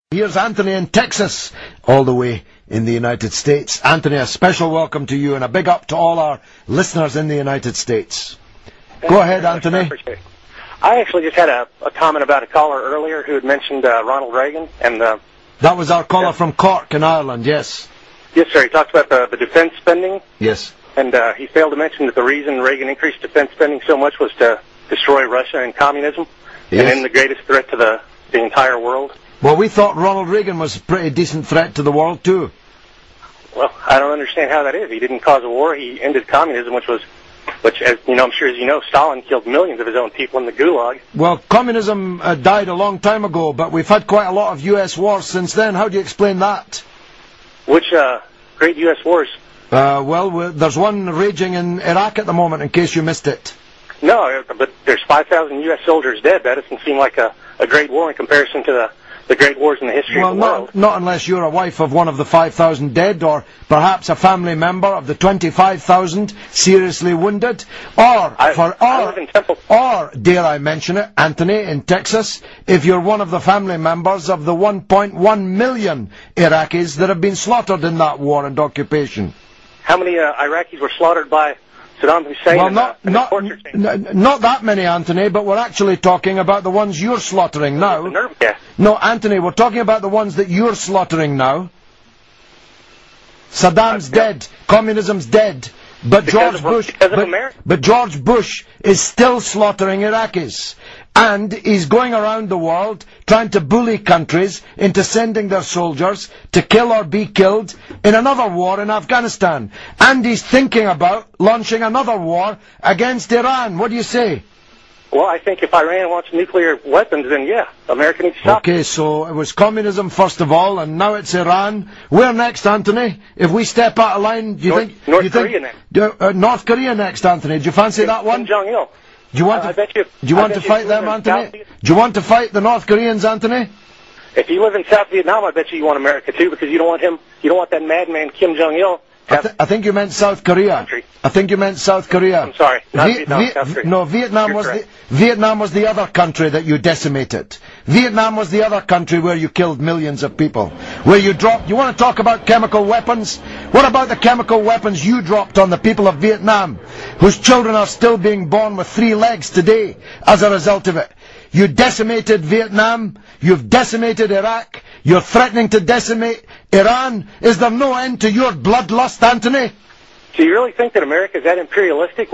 Here's Anthony in Texas, all the way in the United States. Anthony, a special welcome to you and a big up to all our listeners in the United States. Go ahead, Anthony. I actually just had a comment about a caller earlier who had mentioned Ronald Reagan. And that was our caller from Cork in Ireland, yes. Yes, sir. He talked about the defense spending. Yes. And he failed to mention that the reason Reagan increased defense spending so much was to destroy Russia and communism. Yes. And then the greatest threat to the entire world. Well, we thought Ronald Reagan was a pretty decent threat to the world, too. Well, I don't understand how that is. He didn't cause a war. He ended communism, which, as you know, I'm sure as you know, Stalin killed millions of his own people in the Gulag. Well, communism died a long time ago, but we've had quite a lot of U.S. wars since then. How do you explain that? Which great U.S. wars? Well, there's one raging in Iraq at the moment, in case you missed it. No, but there's 5,000 U.S. soldiers dead. That doesn't seem like a great war in comparison to the great wars in the history of the world. Not unless you're a wife of one of the 5,000 dead, or perhaps a family member of the 25,000 seriously wounded, or, dare I mention it, Anthony, in Texas, if you're one of the family members of the 1.1 million Iraqis that have been slaughtered in that war and occupation. How many Iraqis were slaughtered by Saddam Hussein? Well, not that many, Anthony, but we're actually talking about the ones you're slaughtering now. No, Anthony, we're talking about the ones that you're slaughtering now. Saddam's dead. Communism's dead. But George Bush is still slaughtering Iraqis. And he's going around the world trying to bully countries into sending their soldiers to kill or be killed in another war in Afghanistan. And he's thinking about launching another war against Iran. What do you say? Well, I think if Iran wants nuclear weapons, then yeah, America needs to stop. Okay, so it was communism first of all, and now it's Iran. Where next, Anthony? If we step out of line, do you think... North Korea next. North Korea next, Anthony. Do you fancy that one? Kim Jong-il. Do you want to fight them, Anthony? Do you want to fight the North Koreans, Anthony? If you live in South Vietnam, I bet you want America too, because you don't want him. You don't want that madman Kim Jong-il. I think you meant South Korea. I think you meant South Korea. I'm sorry, not Vietnam, South Korea. No, Vietnam was the other country that you decimated. Vietnam was the other country where you killed millions of people. Where you dropped... You want to talk about chemical weapons? What about the chemical weapons you dropped on the people of Vietnam, whose children are still being born with 3 legs today as a result of it? You decimated Vietnam, you've decimated Iraq, you're threatening to decimate Iran. Is there no end to your bloodlust, Anthony? Do you really think that America is that imperialistic?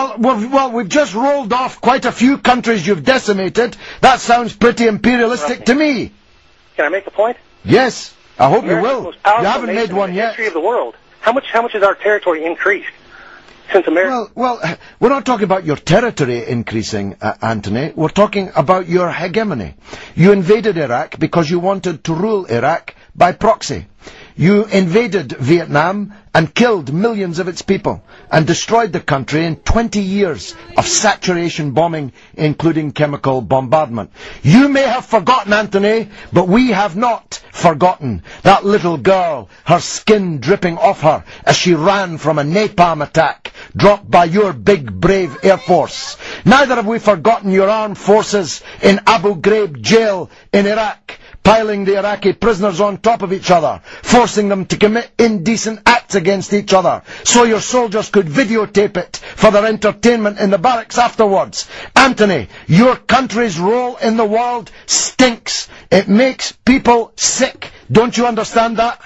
We've just rolled off quite a few countries you've decimated. That sounds pretty imperialistic to me. Can I make a point? Yes, I hope you will. You haven't made one yet. History of the world. How much has our territory increased since America? Well, we're not talking about your territory increasing, Anthony. We're talking about your hegemony. You invaded Iraq because you wanted to rule Iraq by proxy. You invaded Vietnam and killed millions of its people and destroyed the country in 20 years of saturation bombing, including chemical bombardment. You may have forgotten, Anthony, but we have not forgotten that little girl, her skin dripping off her as she ran from a napalm attack dropped by your big, brave Air Force. Neither have we forgotten your armed forces in Abu Ghraib jail in Iraq, piling the Iraqi prisoners on top of each other, forcing them to commit indecent acts against each other, so your soldiers could videotape it for their entertainment in the barracks afterwards. Anthony, your country's role in the world stinks. It makes people sick. Don't you understand that?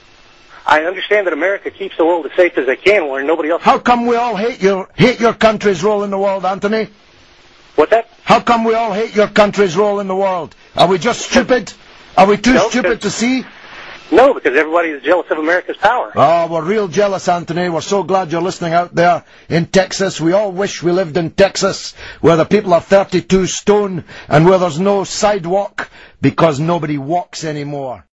I understand that America keeps the world as safe as they can, where nobody else... How come we all hate your country's role in the world, Anthony? What's that? How come we all hate your country's role in the world? Are we just stupid? Are we too stupid to see? No, because everybody is jealous of America's power. Oh, we're real jealous, Anthony. We're so glad you're listening out there in Texas. We all wish we lived in Texas, where the people are 32 stone and where there's no sidewalk because nobody walks anymore.